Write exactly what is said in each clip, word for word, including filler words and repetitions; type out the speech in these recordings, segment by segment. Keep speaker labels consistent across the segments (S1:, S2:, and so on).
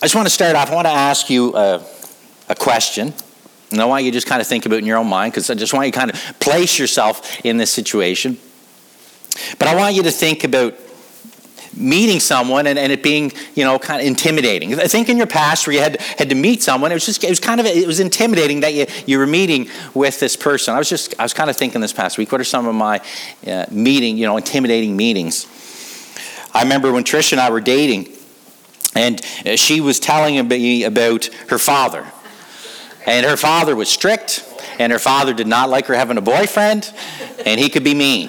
S1: I just want to start off. I want to ask you a, a question. And I want you to just kind of think about it in your own mind, because I just want you to kind of place yourself in this situation. But I want you to think about meeting someone and, and it being, you know, kind of intimidating. I think in your past where you had had to meet someone, it was just it was kind of it was intimidating that you you were meeting with this person. I was just I was kind of thinking this past week, what are some of my uh, meeting, you know, intimidating meetings? I remember when Trish and I were dating, and she was telling me about her father. And her father was strict, and her father did not like her having a boyfriend, and he could be mean.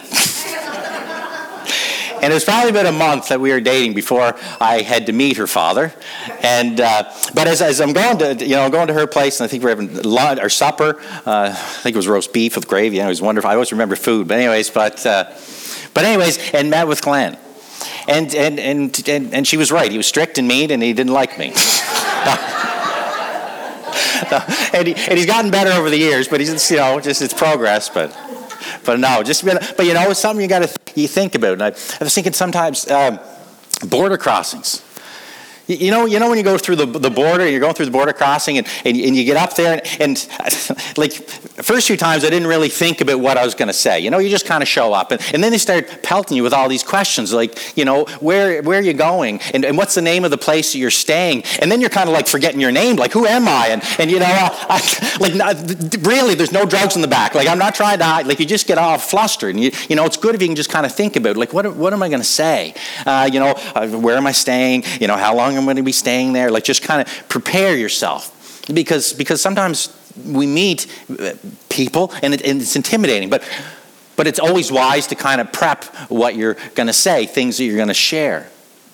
S1: And it was probably about a month that we were dating before I had to meet her father. And uh, but as, as I'm going to, you know, going to her place, and I think we're having lunch or supper. Uh, I think it was roast beef with gravy. And it was wonderful. I always remember food. But anyways, but uh, but anyways, and met with Glenn, and and and and and she was right. He was strict and mean, and he didn't like me. and, he, and he's gotten better over the years, but he's, you know, just it's progress. But but no, just but you know, it's something you got to you think about. And I, I was thinking sometimes um, border crossings. You, you know, you know when you go through the the border, you're going through the border crossing, and, and, and you get up there, and, and like first few times I didn't really think about what I was going to say. You know, you just kind of show up, and, and then they start pelting you with all these questions, like, you know, where where are you going, and, and what's the name of the place that you're staying, and then you're kind of like forgetting your name, like who am I, and and you know, I, I, like really, there's no drugs in the back, like I'm not trying to hide, like you just get all flustered, and you you know, it's good if you can just kind of think about, like what what am I going to say, uh, you know, uh, where am I staying, you know, how long I'm going to be staying there, like just kind of prepare yourself, because because sometimes we meet people and, it, and it's intimidating, but but it's always wise to kind of prep what you're going to say, things that you're going to share.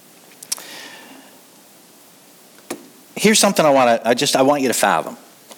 S1: Here's something I want to I just I want you to fathom.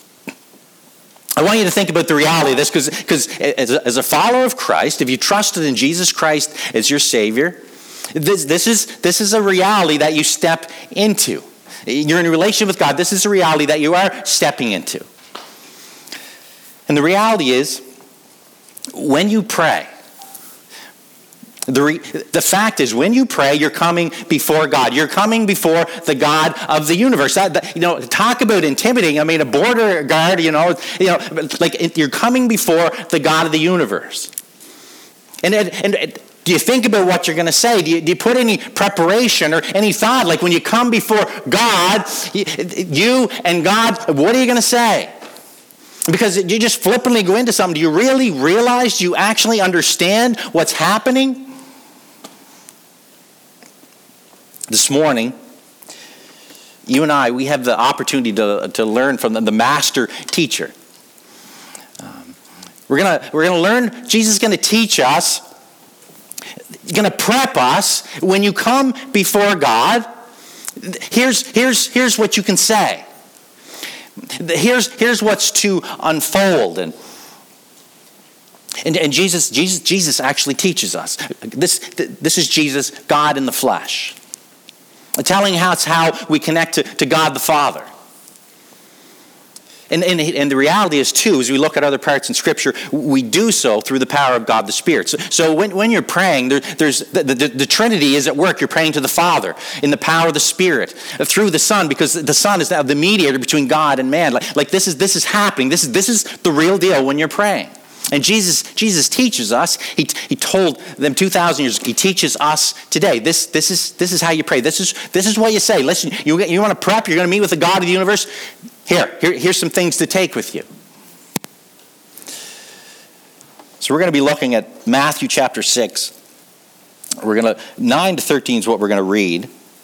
S1: I want you to think about the reality of this, because because as, as a follower of Christ, if you trusted in Jesus Christ as your Savior, This, this is this is a reality that you step into. You're in a relationship with God. This is a reality that you are stepping into. And the reality is, when you pray, the re, the fact is, when you pray, you're coming before God. You're coming before the God of the universe. That, that, you know, talk about intimidating. I mean, a border guard. You know, you know, like you're coming before the God of the universe. And and. and Do you think about what you're going to say? Do you, do you put any preparation or any thought? Like when you come before God, you, you and God, what are you going to say? Because you just flippantly go into something. Do you really realize, do you actually understand what's happening? This morning, you and I, we have the opportunity to, to learn from the, the master teacher. Um, we're going to we're going to learn, Jesus is going to teach us. He's going to prep us when you come before God. Here's, here's, here's what you can say. Here's, here's what's to unfold. And, and, and Jesus, Jesus, Jesus actually teaches us. This, this is Jesus, God in the flesh. Telling us how we connect to, to God the Father. And, and, and the reality is, too, as we look at other parts in Scripture, we do so through the power of God the Spirit. So, so when, when you're praying, there, there's the, the, the Trinity is at work. You're praying to the Father in the power of the Spirit, through the Son, because the Son is now the mediator between God and man. Like, like this is this is happening. This is this is the real deal when you're praying. And Jesus Jesus teaches us. He he told them two thousand years. He teaches us today. This this is this is how you pray. This is this is what you say. Listen, you you want to prep. You're going to meet with the God of the universe. Here, here, here's some things to take with you. So we're going to be looking at Matthew chapter six. We're going to, nine to thirteen is what we're going to read.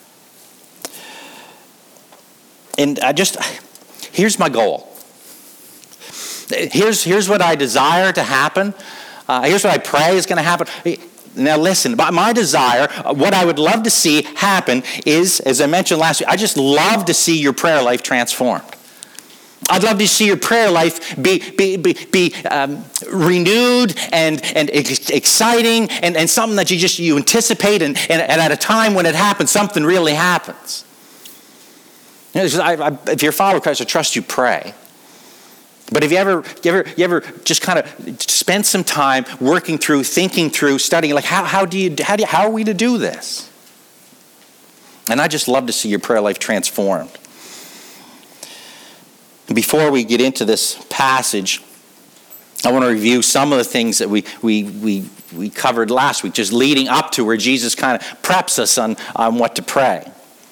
S1: And I just, here's my goal. Here's, here's what I desire to happen. Uh, here's what I pray is going to happen. Now listen, my desire, what I would love to see happen is, as I mentioned last week, I just love to see your prayer life transformed. I'd love to see your prayer life be be be, be um, renewed and and ex- exciting and, and something that you just you anticipate and, and, and at a time when it happens, something really happens. You know, I, I, if you're a follower of Christ, I trust you pray. But have you ever, you ever, you ever just kind of spend some time working through, thinking through, studying, like how how do you how do you, how are we to do this? And I just love to see your prayer life transformed. Before we get into this passage, I want to review some of the things that we we we we covered last week, just leading up to where Jesus kind of preps us on, on what to pray.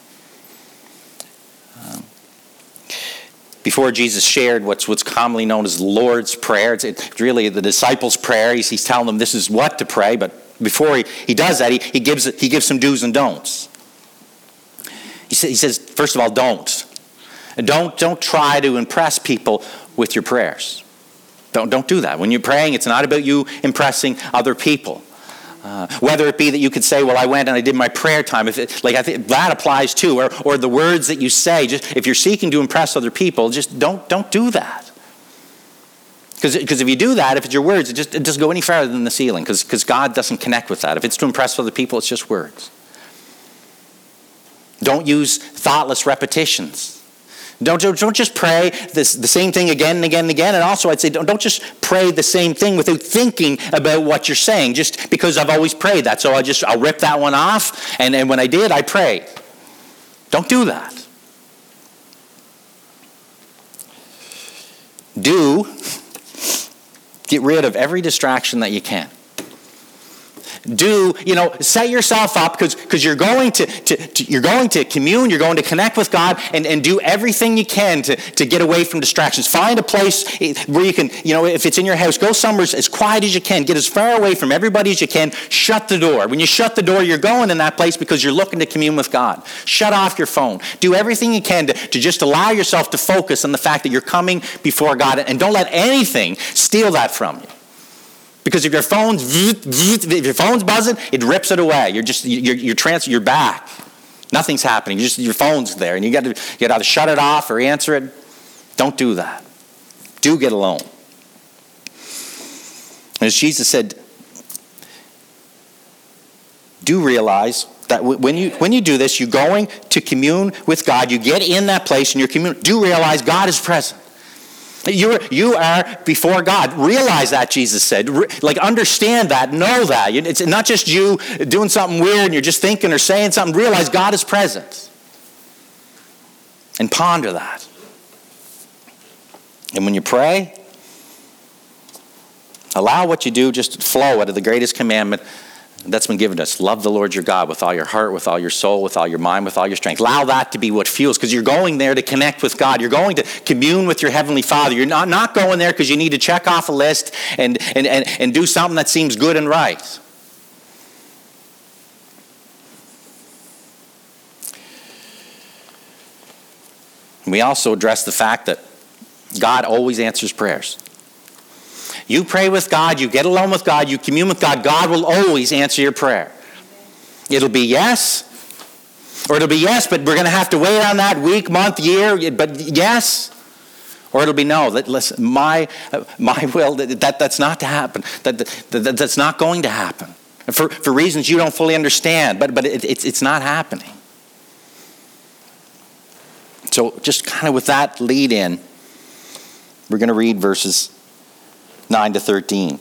S1: Um, before Jesus shared what's what's commonly known as the Lord's Prayer, it's, it's really the disciples' prayer. He's, he's telling them this is what to pray, but before he, he does that, he, he gives he gives some do's and don'ts. He, sa- he says, first of all, don't. Don't don't try to impress people with your prayers. Don't don't do that. When you're praying, it's not about you impressing other people. Uh, whether it be that you could say, "Well, I went and I did my prayer time." If it, like I think that applies too, or or the words that you say. Just if you're seeking to impress other people, just don't don't do that. Because because if you do that, if it's your words, it just it doesn't go any further than the ceiling. Because because God doesn't connect with that. If it's to impress other people, it's just words. Don't use thoughtless repetitions. Don't, don't just pray this, the same thing again and again and again. And also I'd say don't, don't just pray the same thing without thinking about what you're saying. Just because I've always prayed that. So I'll just I'll rip that one off. And, and when I did, I prayed. Don't do that. Do get rid of every distraction that you can. Do, you know, set yourself up because because you're going to, to, to you're going to commune, you're going to connect with God, and, and do everything you can to, to get away from distractions. Find a place where you can, you know, if it's in your house, go somewhere as quiet as you can. Get as far away from everybody as you can. Shut the door. When you shut the door, you're going in that place because you're looking to commune with God. Shut off your phone. Do everything you can to, to just allow yourself to focus on the fact that you're coming before God, and don't let anything steal that from you. Because if your phone's if your phone's buzzing, it rips it away. You're just you're you're trans you're back. Nothing's happening. You're just your phone's there, and you got to you got to either shut it off or answer it. Don't do that. Do get alone. As Jesus said, do realize that when you when you do this, you're going to commune with God. You get in that place and you're commune. Do realize God is present. You're, you are before God. Realize that, Jesus said. Re, like, understand that. Know that. It's not just you doing something weird and you're just thinking or saying something. Realize God is present. And ponder that. And when you pray, allow what you do just to flow out of the greatest commandment that's been given to us. Love the Lord your God with all your heart, with all your soul, with all your mind, with all your strength. Allow that to be what fuels, because you're going there to connect with God. You're going to commune with your Heavenly Father. You're not, not going there because you need to check off a list and, and, and, and do something that seems good and right. And we also address the fact that God always answers prayers. You pray with God, you get alone with God, you commune with God, God will always answer your prayer. It'll be yes, or it'll be yes, but we're going to have to wait on that week, month, year, but yes, or it'll be no. That, listen, my my will, that, that that's not to happen. That, that that's not going to happen for for reasons you don't fully understand. But but it, it's it's not happening. So just kind of with that lead in, we're going to read verses nine to thirteen.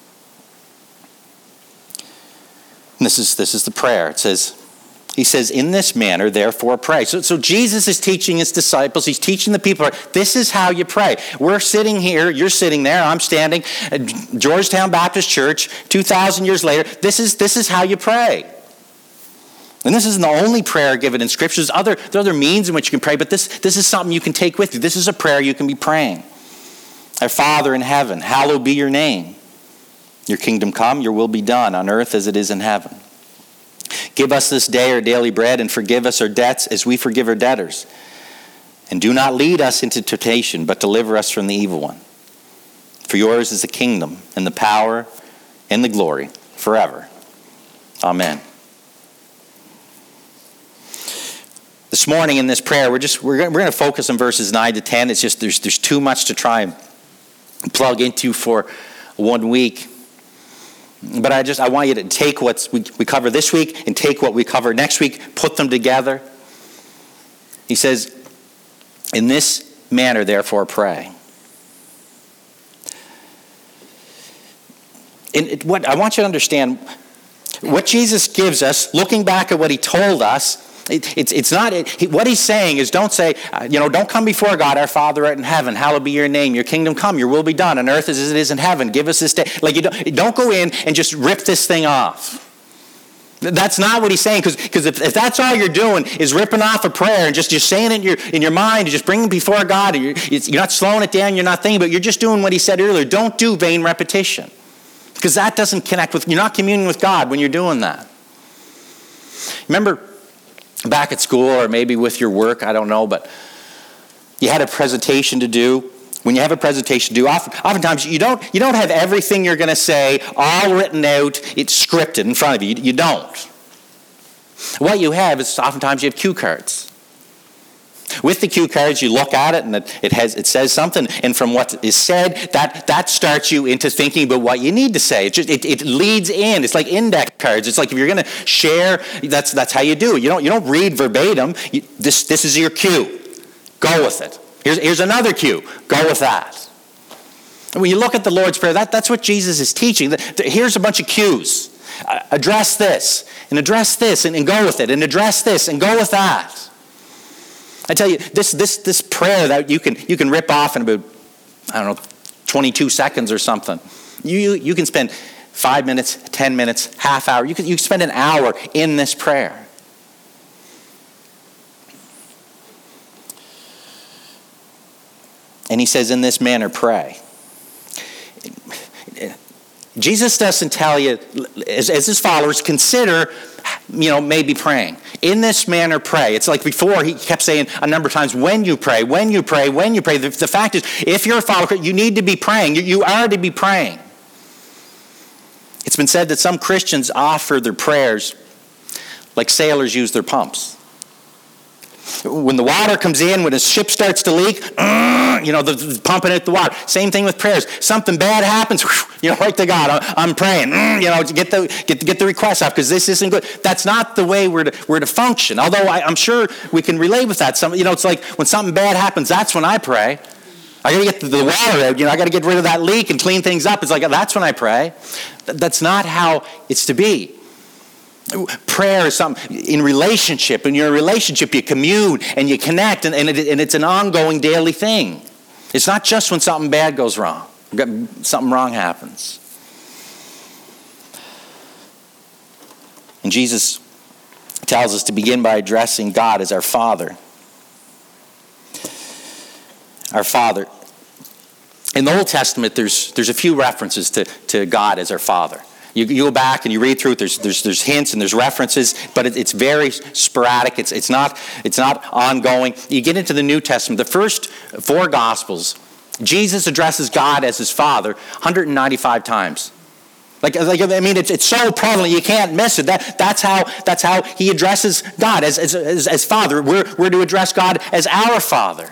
S1: And this is this is the prayer. It says, he says, in this manner, therefore pray. So, so Jesus is teaching his disciples. He's teaching the people, this is how you pray. We're sitting here. You're sitting there. I'm standing at Georgetown Baptist Church two thousand years later. This is, this is how you pray. And this isn't the only prayer given in Scripture. There's other, there are other means in which you can pray, but this, this is something you can take with you. This is a prayer you can be praying. Our Father in heaven, hallowed be your name. Your kingdom come, your will be done on earth as it is in heaven. Give us this day our daily bread, and forgive us our debts as we forgive our debtors. And do not lead us into temptation, but deliver us from the evil one. For yours is the kingdom and the power and the glory forever. Amen. This morning in this prayer, we're just we're going, we're going to focus on verses nine to ten. It's just there's there's too much to try and plug into for one week. But I just I want you to take what we, we cover this week and take what we cover next week, put them together. He says, in this manner, therefore, pray. And it, what I want you to understand, what Jesus gives us, looking back at what he told us, It, it's, it's not, it, he, what he's saying is don't say, uh, you know, don't come before God, our Father art in heaven, hallowed be your name, your kingdom come, your will be done on earth as it is in heaven. Give us this day. Like, you don't, don't go in and just rip this thing off. That's not what he's saying, because if, if that's all you're doing is ripping off a prayer and just, just saying it in your, in your mind, just bringing it before God, and you're, you're not slowing it down, you're not thinking, but you're just doing what he said earlier. Don't do vain repetition, because that doesn't connect with, you're not communing with God when you're doing that. Remember back at school, or maybe with your work, I don't know, but you had a presentation to do. When you have a presentation to do, often, oftentimes you don't, you don't have everything you're going to say all written out, it's scripted in front of you. You, you don't. What you have is oftentimes you have cue cards. With the cue cards, you look at it and it, it, has, it says something, and from what is said, that, that starts you into thinking about what you need to say. It, just, it, it leads in. It's like index cards. It's like if you're going to share, that's, that's how you do it. You don't, you don't read verbatim. You, this, this is your cue. Go with it. Here's, here's another cue. Go with that. And when you look at the Lord's Prayer, that, that's what Jesus is teaching. The, the, here's a bunch of cues. Uh, address this, and address this, and, and go with it, and address this, and go with that. I tell you, this this this prayer that you can you can rip off in about, I don't know, twenty-two seconds or something. You you, you can spend five minutes, ten minutes, half hour. You can you can spend an hour in this prayer. And he says, in this manner, pray. Jesus doesn't tell you, as, as his followers, consider, you know, maybe praying. In this manner, pray. It's like before, he kept saying a number of times, when you pray, when you pray, when you pray. The, the fact is, if you're a follower, you need to be praying. You, you are to be praying. It's been said that some Christians offer their prayers like sailors use their pumps. When the water comes in, when a ship starts to leak, you know, the, the pumping out the water. Same thing with prayers. Something bad happens, you know, right to God. I'm, I'm praying, you know, to get the get get the request off because this isn't good. That's not the way we're to we're to function. Although I, I'm sure we can relate with that. Some, you know, it's like when something bad happens, that's when I pray. I got to get the, the water out. You know, I got to get rid of that leak and clean things up. It's like that's when I pray. That's not how it's to be. Prayer is something in relationship. In your relationship, you commune and you connect, and, and, it, and it's an ongoing daily thing. It's not just when something bad goes wrong, something wrong happens. And Jesus tells us to begin by addressing God as our Father. Our Father. In the Old Testament, there's there's a few references to, to God as our Father. You, you go back and you read through it. There's there's there's hints and there's references, but it, it's very sporadic. It's it's not it's not ongoing. You get into the New Testament. The first four Gospels, Jesus addresses God as his Father one hundred ninety-five times. Like, like I mean, it's it's so prevalent you can't miss it. That that's how that's how he addresses God as as as, as Father. We're we're to address God as our Father.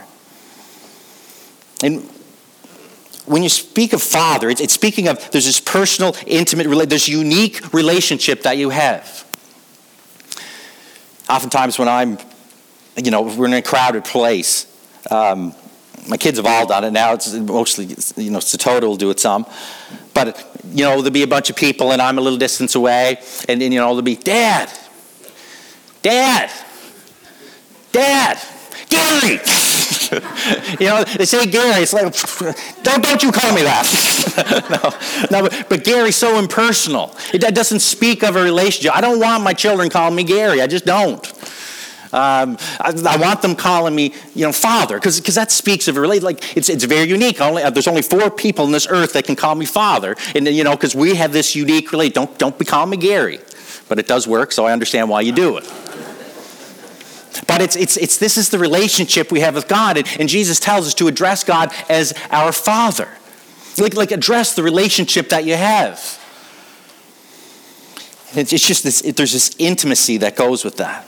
S1: And when you speak of Father, it's, it's speaking of, there's this personal, intimate, this unique relationship that you have. Oftentimes when I'm, you know, we're in a crowded place, um, my kids have all done it now. It's mostly, you know, Satoto will do it some. But, you know, there'll be a bunch of people and I'm a little distance away. And, and you know, there'll be, Dad, Dad, Dad, Gary. You know, they say Gary. It's like, don't don't you call me that. no, no, but, but Gary's so impersonal. It doesn't speak of a relationship. I don't want my children calling me Gary. I just don't. Um, I, I want them calling me, you know, Father, because because that speaks of a relationship. Like it's it's very unique. Only uh, there's only four people on this earth that can call me Father, and you know, because we have this unique relationship. Don't don't be calling me Gary, but it does work, so I understand why you do it. But it's it's it's this is the relationship we have with God, and, and Jesus tells us to address God as our Father, like like address the relationship that you have. And it's, it's just this. It, there's this intimacy that goes with that.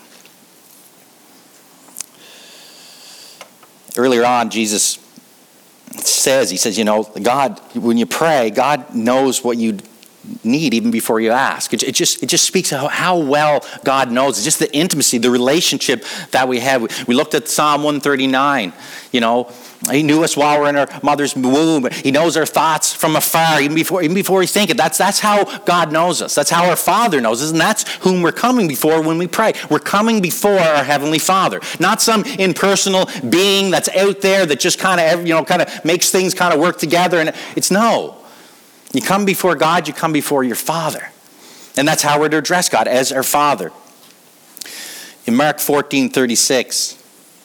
S1: Earlier on, Jesus says, he says, you know, God, when you pray, God knows what you need even before you ask. It, it just it just speaks of how well God knows. It's just the intimacy, the relationship that we have. We, we looked at Psalm one thirty-nine. You know, he knew us while we're in our mother's womb. He knows our thoughts from afar, even before even before we think it. That's that's how God knows us. That's how our Father knows us, and that's whom we're coming before when we pray. We're coming before our Heavenly Father, not some impersonal being that's out there that just kind of you know kind of makes things kind of work together. And it's no. You come before God, you come before your Father. And that's how we're to address God, as our Father. In Mark fourteen thirty-six,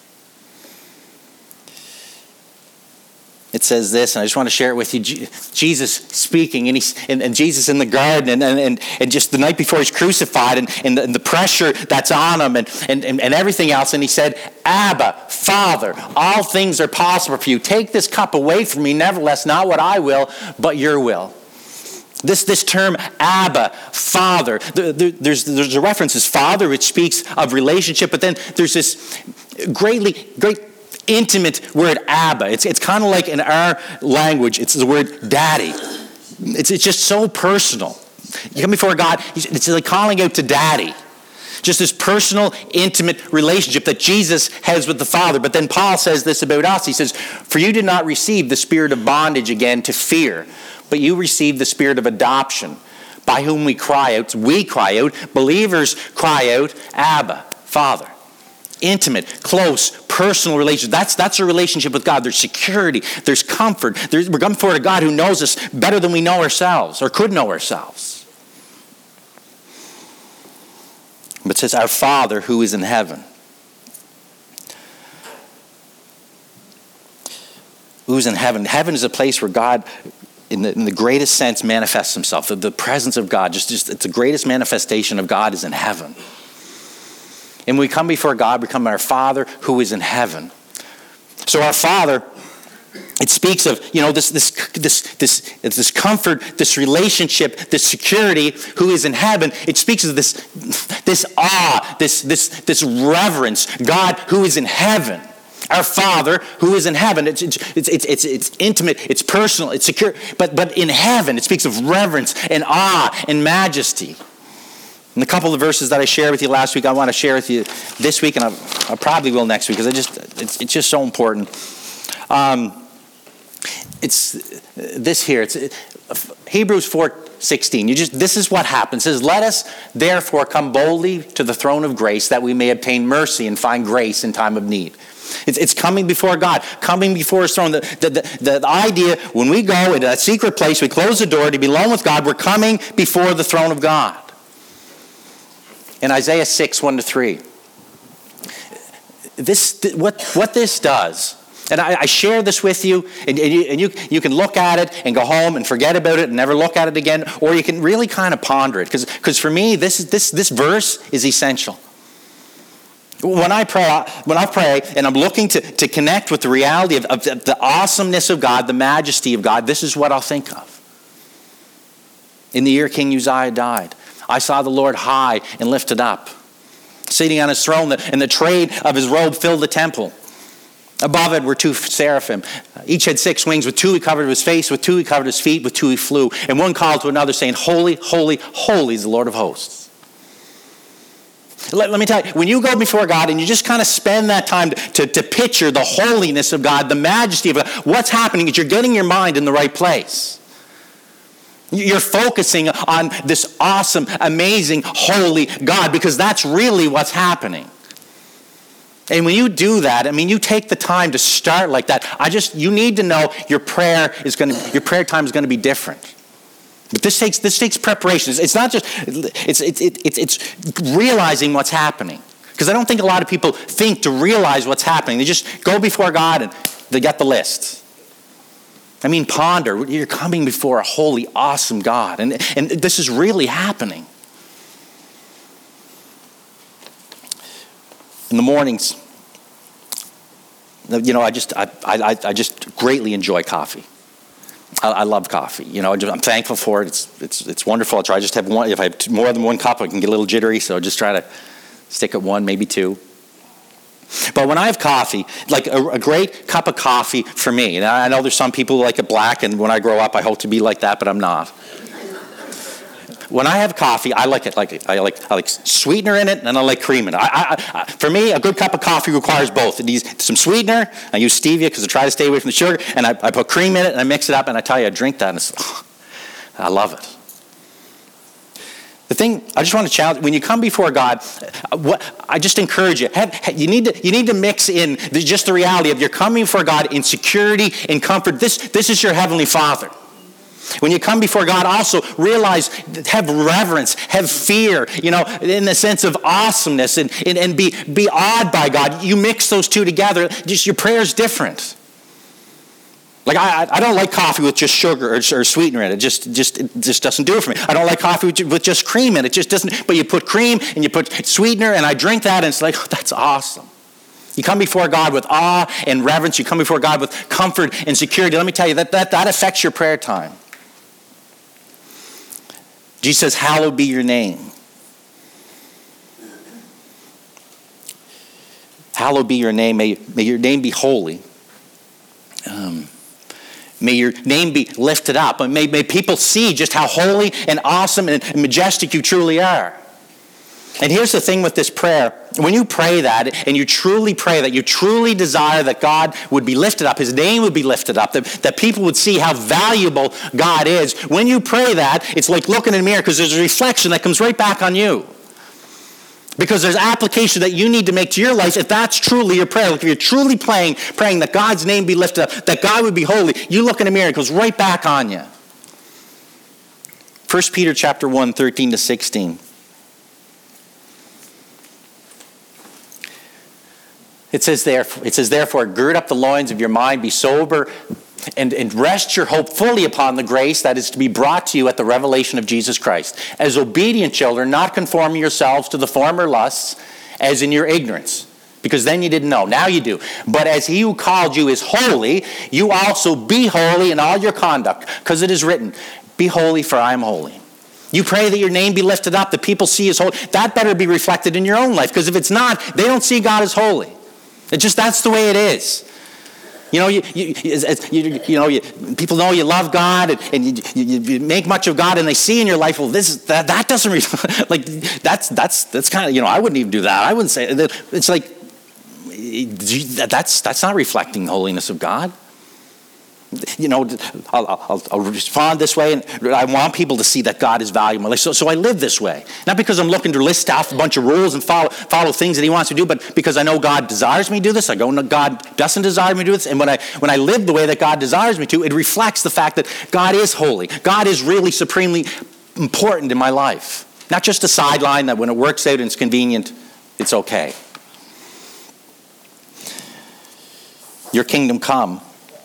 S1: it says this, and I just want to share it with you. Jesus speaking, and, he's, and, and Jesus in the garden, and, and, and just the night before he's crucified, and, and, the, and the pressure that's on him, and, and, and everything else. And he said, Abba, Father, all things are possible for you. Take this cup away from me. Nevertheless, not what I will, but your will. This this term, Abba, Father, there, there, there's, there's a reference as Father, which speaks of relationship, but then there's this greatly, great intimate word, Abba. It's, it's kind of like in our language, it's the word daddy. It's, it's just so personal. You come before God, it's like calling out to daddy. Just this personal, intimate relationship that Jesus has with the Father. But then Paul says this about us. He says, for you did not receive the spirit of bondage again to fear, but you received the spirit of adoption, by whom we cry out, we cry out, believers cry out, Abba, Father. Intimate, close, personal relationship. That's, that's a relationship with God. There's security, there's comfort. There's, we're coming forward to God who knows us better than we know ourselves, or could know ourselves. But it says, our Father who is in heaven. Who's in heaven? Heaven is a place where God, in the, in the greatest sense, manifests himself. The, the presence of God, just, just it's the greatest manifestation of God is in heaven. And when we come before God, we come to our Father who is in heaven. So our Father, it speaks of, you know, this this this this this comfort, this relationship, this security, who is in heaven. It speaks of this this awe, this this this reverence. God who is in heaven. Our Father who is in heaven. It's it's it's it's, it's intimate, it's personal, it's secure. But but in heaven, it speaks of reverence and awe and majesty. And a couple of verses that I shared with you last week, I want to share with you this week, and I, I probably will next week, because I just it's it's just so important. Um, it's this here. It's it, Hebrews four sixteen. You just this is what happens. It says, "Let us therefore come boldly to the throne of grace, that we may obtain mercy and find grace in time of need." It's, it's coming before God, coming before his throne. The, the, the, the idea, when we go into that secret place, we close the door to be alone with God, we're coming before the throne of God. In Isaiah six, one to three. This, what, what this does, and I, I share this with you, and, and, you, and you, you can look at it and go home and forget about it and never look at it again, or you can really kind of ponder it. Because because for me, this, this, this verse is essential. When I pray, when I pray and I'm looking to, to connect with the reality of, of the, the awesomeness of God, the majesty of God, this is what I'll think of. In the year King Uzziah died, I saw the Lord high and lifted up, sitting on his throne, and the train of his robe filled the temple. Above it were two seraphim. Each had six wings. With two he covered his face, with two he covered his feet, with two he flew. And one called to another, saying, "Holy, holy, holy is the Lord of hosts." Let, let me tell you, when you go before God and you just kind of spend that time to, to, to picture the holiness of God, the majesty of God, what's happening is you're getting your mind in the right place. You're focusing on this awesome, amazing, holy God, because that's really what's happening. And when you do that, I mean, you take the time to start like that. I just, you need to know your prayer is going to, your prayer time is going to be different. But this takes this takes preparation. It's not just it's it's it's it's realizing what's happening. Because I don't think a lot of people think to realize what's happening. They just go before God and they get the list. I mean, ponder. You're coming before a holy, awesome God, and and this is really happening. In the mornings, you know, I just I I I just greatly enjoy coffee. I, I love coffee. You know, I'm thankful for it. It's it's it's wonderful. I try to just have one. If I have more than one cup, I can get a little jittery. So I just try to stick at one, maybe two. But when I have coffee, like a, a great cup of coffee for me, and I know there's some people who like it black, and when I grow up, I hope to be like that, but I'm not. when I have coffee, I like it like I like I like sweetener in it, and I like cream in it. I, I, I, for me, a good cup of coffee requires both. It needs some sweetener. I use stevia because I try to stay away from the sugar, and I, I put cream in it, and I mix it up, and I tell you, I drink that, and it's, oh, I love it. The thing I just want to challenge: when you come before God, what I just encourage you, have, you need to you need to mix in the, just the reality of you're coming before God in security and comfort. This this is your Heavenly Father. When you come before God, also realize, have reverence, have fear, you know, in the sense of awesomeness, and, and, and be, be awed by God. You mix those two together, just your prayer is different. Like, I I don't like coffee with just sugar or, or sweetener in it. It just, just, it just doesn't do it for me. I don't like coffee with, with just cream in it. It just doesn't, but you put cream and you put sweetener, and I drink that, and it's like, oh, that's awesome. You come before God with awe and reverence. You come before God with comfort and security. Let me tell you, that that, that affects your prayer time. Jesus says, hallowed be your name. Hallowed be your name. May, may your name be holy. Um, may your name be lifted up. May, may people see just how holy and awesome and majestic you truly are. And here's the thing with this prayer. When you pray that, and you truly pray that, you truly desire that God would be lifted up, his name would be lifted up, that, that people would see how valuable God is. When you pray that, it's like looking in a mirror, because there's a reflection that comes right back on you. Because there's application that you need to make to your life if that's truly your prayer. Like if you're truly praying, praying that God's name be lifted up, that God would be holy, you look in a mirror, it goes right back on you. First Peter chapter one, thirteen to sixteen. It says, there, it says, therefore, gird up the loins of your mind, be sober, and, and rest your hope fully upon the grace that is to be brought to you at the revelation of Jesus Christ. As obedient children, not conforming yourselves to the former lusts, as in your ignorance. Because then you didn't know. Now you do. But as he who called you is holy, you also be holy in all your conduct. Because it is written, be holy, for I am holy. You pray that your name be lifted up, that people see as holy. That better be reflected in your own life. Because if it's not, they don't see God as holy. It just, that's the way it is. You know, you you, you, you know, you, people know you love God, and, and you, you, you make much of God, and they see in your life, well, this that that doesn't re- like that's that's that's kind of, you know, I wouldn't even do that. I wouldn't say it's like that's that's not reflecting the holiness of God. You know, I'll, I'll, I'll respond this way, and I want people to see that God is valuable. So, so I live this way. Not because I'm looking to list off a bunch of rules and follow, follow things that he wants to do, but because I know God desires me to do this. I go, no, God doesn't desire me to do this. And when I, when I live the way that God desires me to, it reflects the fact that God is holy. God is really supremely important in my life. Not just a sideline that when it works out and it's convenient, it's okay. Your kingdom come.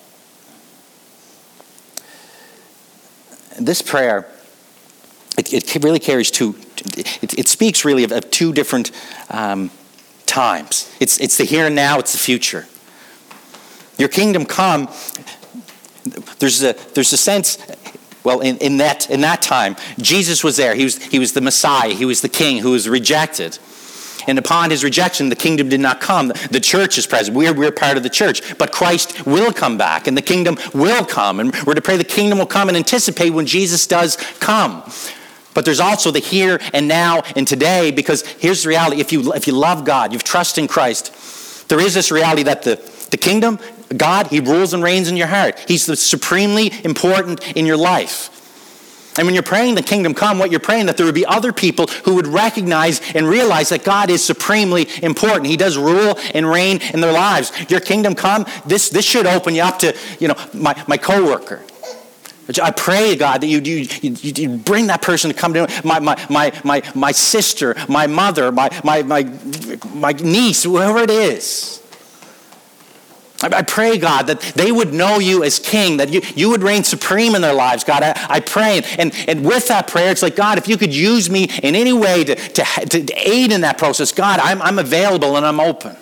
S1: This prayer, it, it really carries two, it, it speaks really of, of two different um, times. It's, it's the here and now, it's the future. Your kingdom come, there's a, there's a sense, well, in, in, that, in that time, Jesus was there. He was, he was the Messiah. He was the king who was rejected. And upon his rejection, the kingdom did not come. The church is present. We're, we're part of the church. But Christ will come back, and the kingdom will come. And we're to pray the kingdom will come and anticipate when Jesus does come. But there's also the here and now and today, because here's the reality. If you, if you love God, you've trusted in Christ, there is this reality that the, the kingdom, God, he rules and reigns in your heart. He's the supremely important in your life. And when you're praying the kingdom come, what you're praying that there would be other people who would recognize and realize that God is supremely important. He does rule and reign in their lives. Your kingdom come, this, this should open you up to, you know, my, my coworker. I pray, God, that you, you, you, you bring that person to come to my, my, my, my, my sister, my mother, my, my, my, my niece, whoever it is. I pray, God, that they would know you as king, that you, you would reign supreme in their lives, God. I, I pray. And, and with that prayer, it's like, God, if you could use me in any way to, to, to aid in that process, God, I'm, I'm available and I'm open.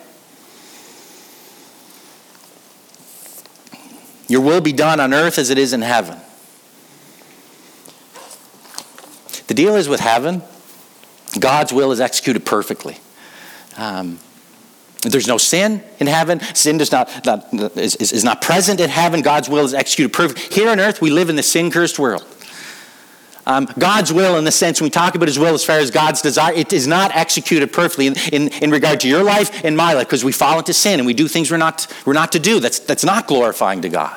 S1: Your will be done on earth as it is in heaven. The deal is with heaven, God's will is executed perfectly. Um, There's no sin in heaven. Sin does not, not is, is not present in heaven. God's will is executed perfectly. Here on earth, we live in the sin-cursed world. Um, God's will, in the sense, when we talk about his will as far as God's desire, it is not executed perfectly in, in, in regard to your life and my life, because we fall into sin and we do things we're not, we're not to do. That's, that's not glorifying to God.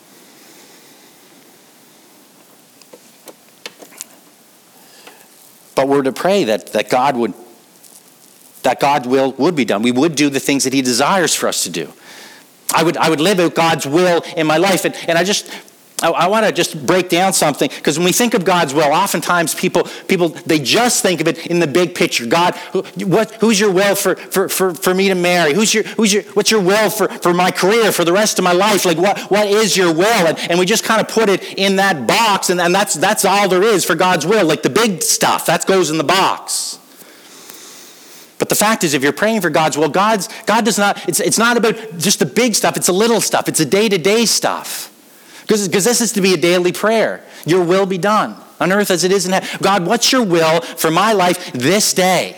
S1: But we're to pray that, that God would, that God's will would be done. We would do the things that he desires for us to do. I would, I would live out God's will in my life. And, and I just... I, I want to just break down something, because when we think of God's will, oftentimes people, people they just think of it in the big picture. God, who, what, who's your will for, for, for, for me to marry? Who's your, who's your, what's your will for, for my career, for the rest of my life? Like, what, what is your will? And, and we just kind of put it in that box, and, and that's, that's all there is for God's will. Like the big stuff, that goes in the box. But the fact is, if you're praying for God's will, God's, God does not, it's, it's not about just the big stuff, it's the little stuff, it's the day-to-day stuff. Because this is to be a daily prayer. Your will be done on earth as it is in heaven. God, what's your will for my life this day?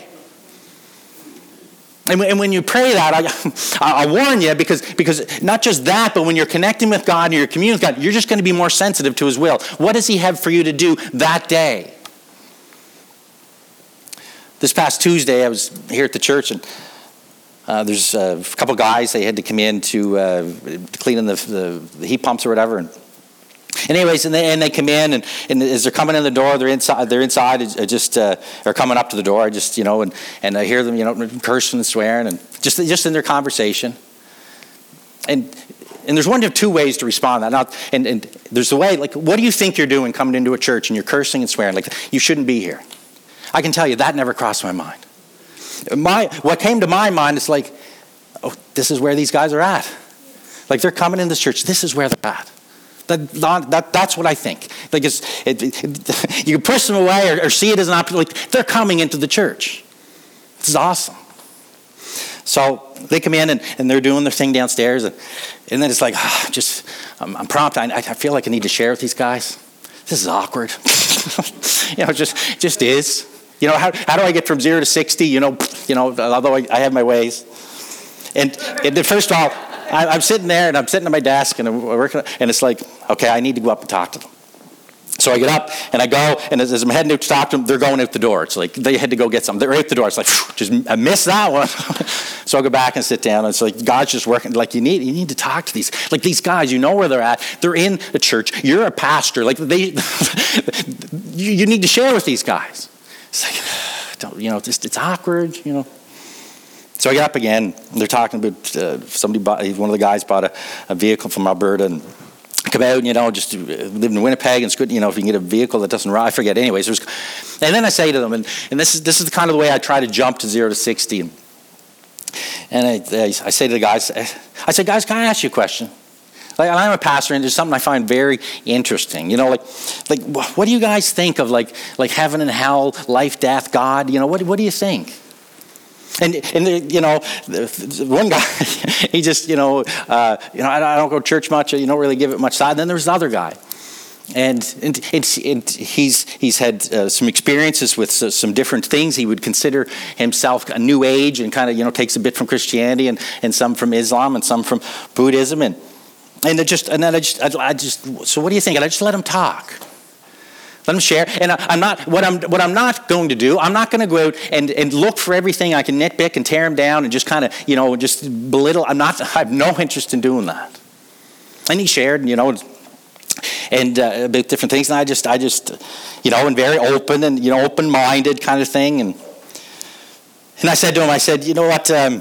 S1: And when you pray that, I, I warn you, because, because not just that, but when you're connecting with God and you're communing with God, you're just going to be more sensitive to his will. What does he have for you to do that day? This past Tuesday, I was here at the church, and Uh, there's uh, a couple guys, they had to come in to, uh, to clean in the, the, the heat pumps or whatever. And, and anyways, and they, and they come in, and, and as they're coming in the door, they're inside, they're inside, uh, just, uh, or coming up to the door, I just, you know, and, and I hear them, you know, cursing and swearing, and just, just in their conversation. And and there's one of two ways to respond to that. Now, and, and there's the way, like, what do you think you're doing coming into a church and you're cursing and swearing? Like, you shouldn't be here. I can tell you, that never crossed my mind. My, what came to my mind is like, oh, this is where these guys are at. Like, they're coming in this church. This is where they're at. That, that, that's what I think. Like, it's, it, it, you can push them away or, or see it as an opportunity. Like, they're coming into the church. This is awesome. So they come in and, and they're doing their thing downstairs. And, and then it's like, oh, just, I'm, I'm prompt. I, I feel like I need to share with these guys. This is awkward. you know, it just, just is. You know, how, how do I get from zero to sixty? You know, you know, although I, I have my ways. And, and then first of all, I, I'm sitting there and I'm sitting at my desk and I'm working, and it's like, okay, I need to go up and talk to them. So I get up and I go, and as, as I'm heading out to talk to them, they're going out the door. It's like they had to go get something. They're out the door. It's like, phew, just I missed that one. So I go back and sit down, and it's like God's just working. Like you need, you need to talk to these, like these guys. You know where they're at. They're in the church. You're a pastor. Like they, you, you need to share with these guys. It's like, don't, you know, just it's awkward, you know. So I get up again, and they're talking about uh, somebody bought, one of the guys bought a, a vehicle from Alberta, and come out, you know, just live in Winnipeg, and it's good, you know, if you can get a vehicle that doesn't run, I forget. Anyways, there's, and then I say to them, and, and this is this is the kind of the way I try to jump to zero to sixty, and, and I, I, I say to the guys, I say, guys, can I ask you a question? Like, I'm a pastor, and there's something I find very interesting. You know, like, like what do you guys think of like, like heaven and hell, life, death, God? You know, what, what do you think? And and you know, one guy, he just you know, uh, you know, I don't go to church much. You don't really give it much thought. And then there's another guy, and and, and, and he's he's had uh, some experiences with uh, some different things. He would consider himself a new age, and kind of you know takes a bit from Christianity and, and some from Islam and some from Buddhism, and and it just and then I just I, I just so what do you think? And I just let him talk. Let them share. And I, I'm not what I'm what I'm not going to do. I'm not going to go out and, and look for everything I can nitpick and tear them down and just kind of you know just belittle. I'm not. I have no interest in doing that. And he shared, you know, and uh, about different things. And I just I just you know and very open and you know open-minded kind of thing. And and I said to him, I said, you know what. Um,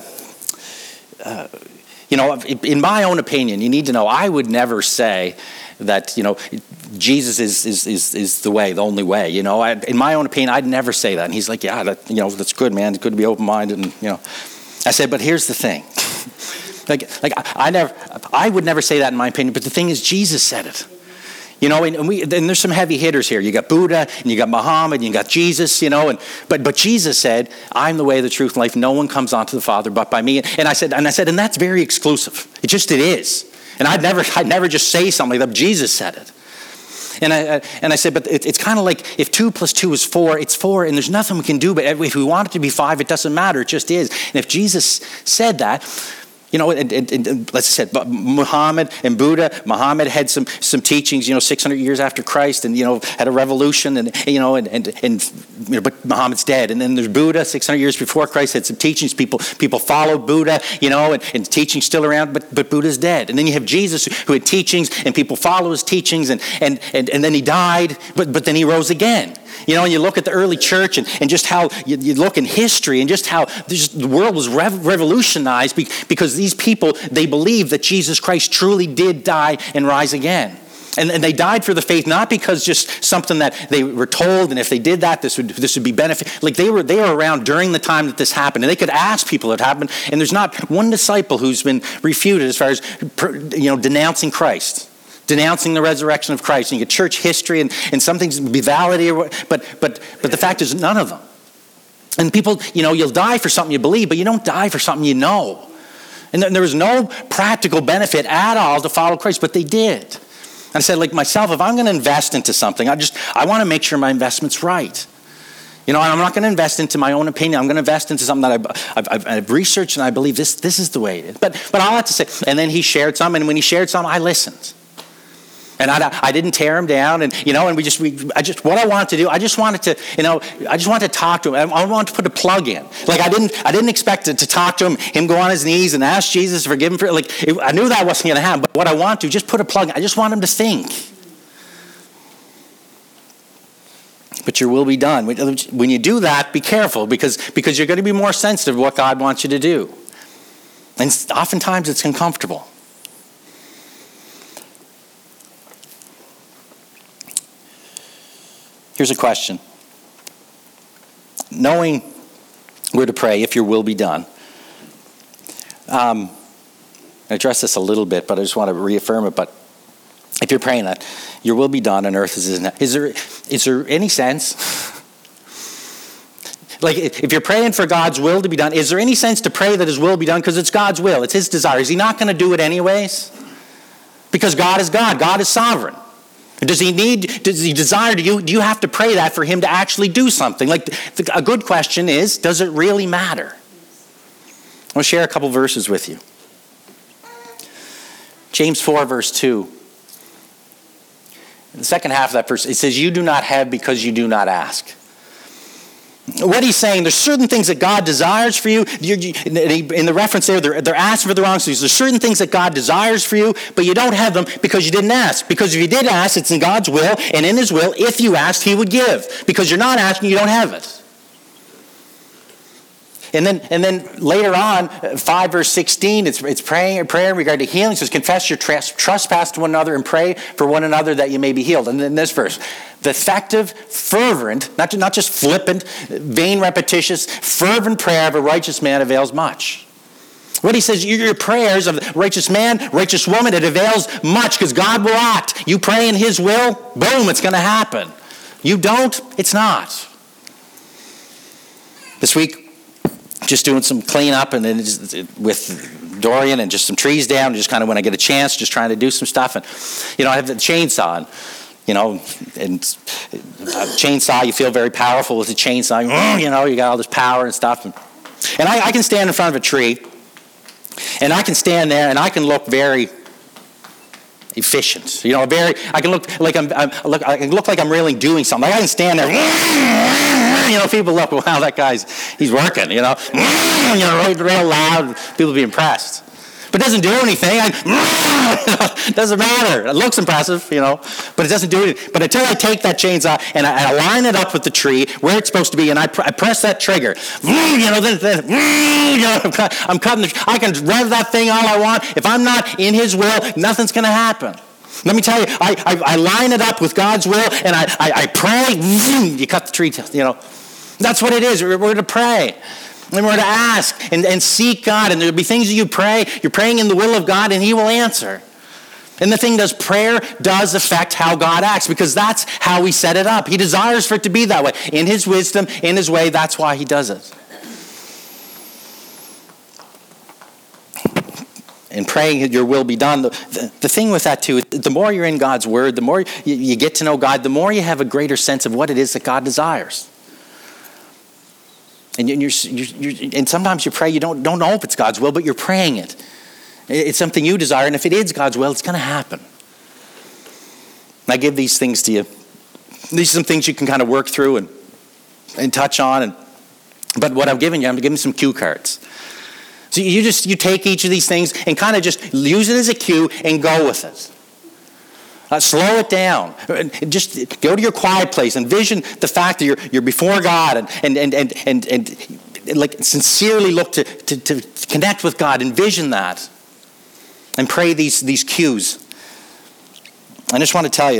S1: uh, you know, in my own opinion, you need to know. I would never say that you know Jesus is is is, is the way, the only way. You know, I, in my own opinion, I'd never say that. And he's like, yeah, that you know, that's good, man. It's good to be open-minded. And you know, I said, but here's the thing. like, like I, I never, I would never say that in my opinion. But the thing is, Jesus said it. You know, and, and we and there's some heavy hitters here. You got Buddha, and you got Muhammad, and you got Jesus. You know, and but but Jesus said, "I'm the way, the truth, and life. No one comes onto the Father but by me." And I said, and I said, and that's very exclusive. It just it is. And I'd never, I'd never just say something like that. Jesus said it. And I, and I said, but it, it's kind of like if two plus two is four, it's four, and there's nothing we can do. But if we want it to be five, it doesn't matter. It just is. And if Jesus said that, You know, and, and, and let's say Muhammad and Buddha. Muhammad had some some teachings, you know, six hundred years after Christ, and you know, had a revolution, and you know, and and, and you know, but Muhammad's dead. And then there's Buddha, six hundred years before Christ, had some teachings. People people followed Buddha, you know, and, and teachings still around, but but Buddha's dead. And then you have Jesus, who had teachings, and people follow his teachings, and and and, and then he died, but but then he rose again. You know, and you look at the early church, and, and just how you, you look in history, and just how just the world was rev- revolutionized because these people, they believed that Jesus Christ truly did die and rise again. And, and they died for the faith, not because just something that they were told, and if they did that, this would this would be benefit. Like they were they were around during the time that this happened, and they could ask people it happened. And there's not one disciple who's been refuted as far as, you know, denouncing Christ. Denouncing the resurrection of Christ. And you get church history, and, and some things be validated, but but but the fact is, none of them. And people, you know, you'll die for something you believe, but you don't die for something you know. And there was no practical benefit at all to follow Christ, but they did. And I said, like myself, if I'm going to invest into something, I just I want to make sure my investment's right. You know, I'm not going to invest into my own opinion. I'm going to invest into something that I've, I've, I've researched, and I believe this this is the way it is. But but I'll have to say, and then he shared some, and when he shared some, I listened. And I, I didn't tear him down, and you know, and we just, we, I just, what I wanted to do, I just wanted to, you know, I just wanted to talk to him. I, I wanted to put a plug in. Like I didn't, I didn't expect to, to talk to him, him go on his knees and ask Jesus to forgive him for, like, it, I knew that wasn't going to happen. But what I want to, just put a plug in. I just want him to think. But your will be done. When you do that, be careful, because because you're going to be more sensitive to what God wants you to do. And oftentimes it's uncomfortable. Here's a question. Knowing where to pray, if your will be done. Um, I addressed this a little bit, but I just want to reaffirm it. But if you're praying that, your will be done on earth as it is in heaven. Is there, is there any sense? Like, if you're praying for God's will to be done, is there any sense to pray that his will be done? Because it's God's will. It's his desire. Is he not going to do it anyways? Because God is God. God is sovereign. Does he need, does he desire, do you, do you have to pray that for him to actually do something? Like, the, a good question is, does it really matter? I'll share a couple verses with you. James four, verse two. In the second half of that verse, it says, you do not have because you do not ask. What he's saying, there's certain things that God desires for you. In the reference there, they're, they're asking for the wrong things. There's certain things that God desires for you, but you don't have them because you didn't ask. Because if you did ask, it's in God's will, and in his will, if you asked, he would give. Because you're not asking, you don't have it. And then, and then later on, five verse sixteen, it's, it's praying prayer in regard to healing. It says, confess your trespass to one another and pray for one another that you may be healed. And then this verse, the effective, fervent, not, not just flippant, vain, repetitious, fervent prayer of a righteous man avails much. What he says, your prayers of a righteous man, righteous woman, it avails much because God will act. You pray in his will, boom, it's going to happen. You don't, it's not. This week, just doing some cleanup and then just, with Dorian and just some trees down, just kind of when I get a chance, just trying to do some stuff. And, you know, I have the chainsaw, and, you know, and a chainsaw, you feel very powerful with the chainsaw. You know, you got all this power and stuff. And, and I, I can stand in front of a tree, and I can stand there, and I can look very efficient. You know, very, I can look like I'm, I'm look, I can look like I'm really doing something. Like I can stand there. You know, people look, wow, that guy's, he's working, you know. You know, real, real loud, people be impressed. But it doesn't do anything. I, it doesn't matter. It looks impressive, you know, but it doesn't do anything. But until I take that chainsaw and I, I line it up with the tree where it's supposed to be, and I, pr- I press that trigger, you know, then, then you know, I'm, cut, I'm cutting the, I can rev that thing all I want. If I'm not in his will, nothing's going to happen. Let me tell you, I, I, I line it up with God's will, and I, I, I pray, you cut the tree, you know. That's what it is. We're, we're to pray. And we're to ask and, and seek God. And there'll be things that you pray. You're praying in the will of God, and he will answer. And the thing does, prayer does affect how God acts, because that's how he set it up. He desires for it to be that way. In his wisdom, in his way, that's why he does it. And praying your will be done. The, the, the thing with that too, the more you're in God's word, the more you, you get to know God, the more you have a greater sense of what it is that God desires. And, you're, you're, you're, and sometimes you pray, you don't, don't know if it's God's will, but you're praying it. It's something you desire, and if it is God's will, it's going to happen. I give these things to you. These are some things you can kind of work through and, and touch on. And but what I'm giving you, I'm giving some cue cards. So you just you take each of these things and kind of just use it as a cue and go with it. Uh, slow it down. Just go to your quiet place. Envision the fact that you're you're before God and and and and and, and like sincerely look to, to to connect with God. Envision that, and pray these these cues. I just want to tell you,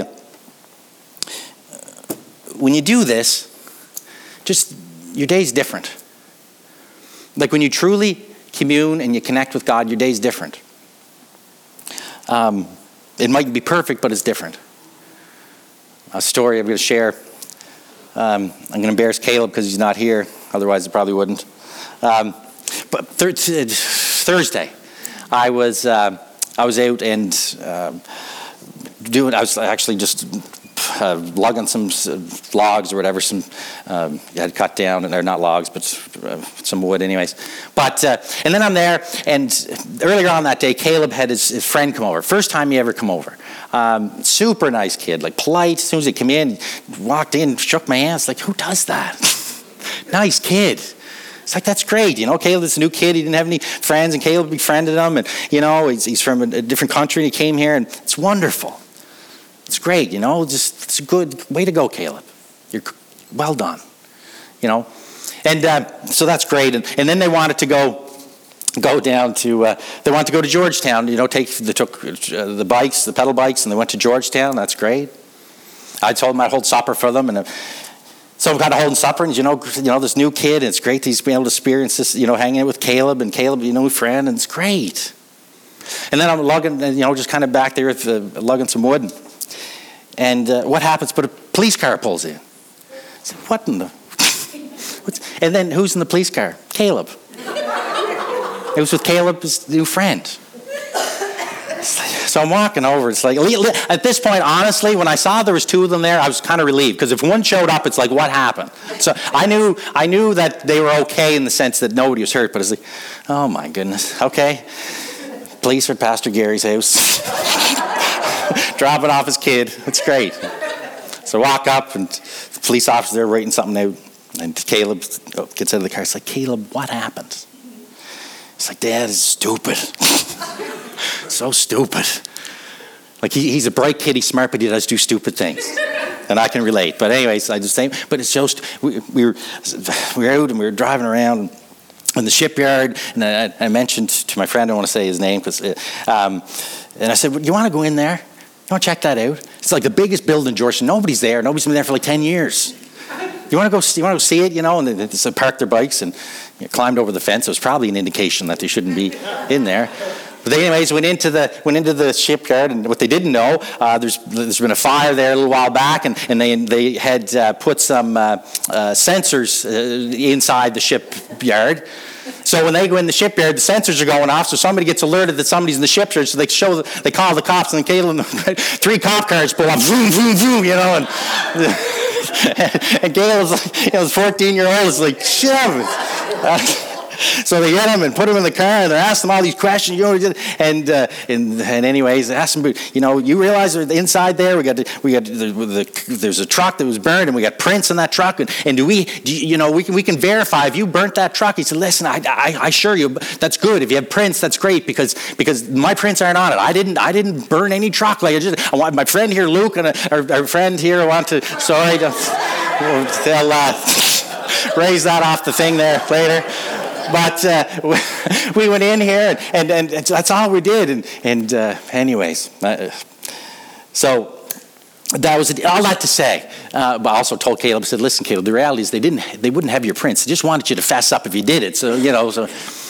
S1: when you do this, just your day's different. Like when you truly commune and you connect with God, your day's different. Um, it might be perfect, but it's different. A story I'm going to share. Um, I'm going to embarrass Caleb because he's not here. Otherwise, he probably wouldn't. Um, but th- Thursday, I was uh, I was out and uh, doing. I was actually just. Uh, lugging some uh, logs or whatever, some um, you had cut down, and they're not logs, but uh, some wood, anyways. But uh, and then I'm there, and earlier on that day, Caleb had his, his friend come over. First time he ever come over. Um, super nice kid, like polite. As soon as he came in, walked in, shook my hand. It's like, who does that? Nice kid. It's like, that's great. You know, Caleb's a new kid. He didn't have any friends, and Caleb befriended him, and you know, he's, he's from a, a different country, and he came here, and it's wonderful. It's great, you know, just it's a good way to go, Caleb. You're well done, you know. And uh, so that's great. And, and then they wanted to go go down to, uh, they wanted to go to Georgetown, you know, take, they took uh, the bikes, the pedal bikes, and they went to Georgetown. That's great. I told them I'd hold supper for them. And uh, so I'm kind of holding supper, and, you know, you know, this new kid, and it's great that he's been able to experience this, you know, hanging out with Caleb, and Caleb, you know, friend, and it's great. And then I'm lugging, you know, just kind of back there with uh, lugging some wood. And, And uh, what happens? But a police car pulls in. I said, what in the... What's... And then who's in the police car? Caleb. It was with Caleb's new friend. So I'm walking over. It's like, at this point, honestly, when I saw there was two of them there, I was kind of relieved. Because if one showed up, it's like, what happened? So I knew I knew that they were okay in the sense that nobody was hurt. But it's like, oh my goodness, okay. Police are at Pastor Gary's house. Dropping off his kid. It's great. So I walk up, and the police officer there writing something out, and Caleb gets out of the car. It's like, Caleb, what happened? It's like, Dad is stupid. So stupid. Like, he, he's a bright kid, he's smart, but he does do stupid things. And I can relate. But anyways, I just say, but it's just, we, we, were, we were out, and we were driving around in the shipyard, and I, I mentioned to my friend, I don't want to say his name, because, um, and I said, well, you want to go in there? You want to check that out? It's like the biggest building in Georgetown. Nobody's there. Nobody's been there for like ten years. You want to go? You want to go see it? You know, and they, they parked their bikes and you know, climbed over the fence. It was probably an indication that they shouldn't be in there. But they, anyways, went into the went into the shipyard, and what they didn't know, uh, there's there's been a fire there a little while back, and, and they they had uh, put some uh, uh, sensors uh, inside the shipyard. So when they go in the shipyard, the sensors are going off. So somebody gets alerted that somebody's in the shipyard. So they show, they call the cops, and Caleb, three cop cars pull up, vroom, vroom, vroom, you know, and and Caleb's like, you know, this fourteen-year-old is like, shit. Uh, So they get him and put him in the car, and they're asking him all these questions, you know, and uh, and, and anyways, they asked him, you know, you realize inside there we got we got the, the, there's a truck that was burned, and we got prints in that truck, and, and do we, do you, you know, we can we can verify if you burnt that truck. He said, listen, I, I, I assure you, that's good. If you have prints, that's great because because my prints aren't on it. I didn't I didn't burn any truck. Like I just I want my friend here, Luke, and a, our, our friend here, I want to. Sorry, to, they'll uh, raise that off the thing there later. But uh, we went in here, and, and, and that's all we did. And, and uh, anyways, uh, so that was all that to say. Uh, but I also told Caleb, I said, listen, Caleb, the reality is they didn't, they wouldn't have your prints. They just wanted you to fess up if you did it. So, you know, so.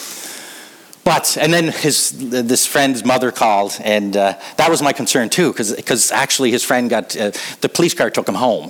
S1: But, and then his, this friend's mother called, and uh, that was my concern too, because actually his friend got, uh, the police car took him home.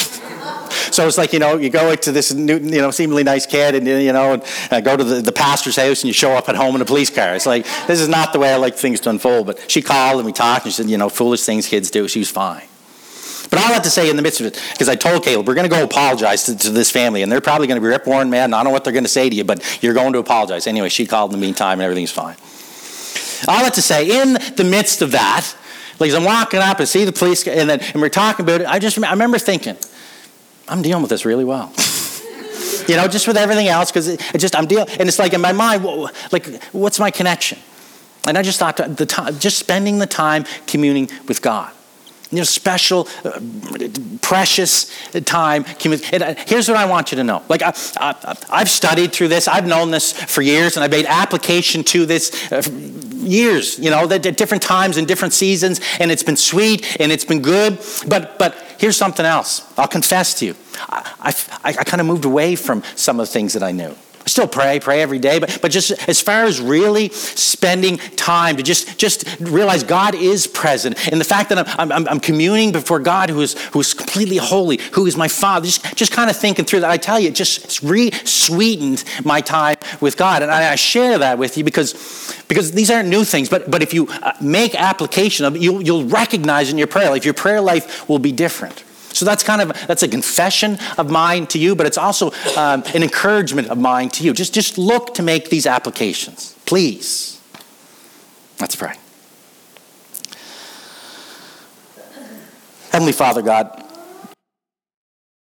S1: So it's like, you know, you go to this new, you know, seemingly nice kid, and, you know, and, uh, go to the, the pastor's house, and you show up at home in a police car. It's like, this is not the way I like things to unfold. But she called, and we talked, and she said, you know, foolish things kids do. She was fine. But all I have to say in the midst of it, because I told Caleb, we're going to go apologize to, to this family, and they're probably going to be rip-roaring mad, and I don't know what they're going to say to you, but you're going to apologize. Anyway, she called in the meantime, and everything's fine. all that to say, in the midst of that, like as I'm walking up and see the police, and then and we're talking about it, I just I remember thinking, I'm dealing with this really well. You know, just with everything else, because it, it just I'm dealing, and it's like in my mind, like what's my connection? And I just thought the time, just spending the time communing with God. You know, special, uh, precious time. And uh, here's what I want you to know. Like, I, I, I've studied through this. I've known this for years, and I've made application to this uh, for years, you know, at different times and different seasons, and it's been sweet, and it's been good. But but here's something else. I'll confess to you. I, I, I kind of moved away from some of the things that I knew. I still pray, pray every day, but, but just as far as really spending time to just, just realize God is present, and the fact that I'm, I'm, I'm communing before God who is, who is completely holy, who is my Father, just, just kind of thinking through that, I tell you, it just re-sweetened my time with God. And I, I share that with you because, because these aren't new things, but, but if you make application of it, you'll, you'll recognize in your prayer life, your prayer life will be different. So that's kind of, that's a confession of mine to you, but it's also um, an encouragement of mine to you. Just, just look to make these applications, please. Let's pray. Heavenly Father God,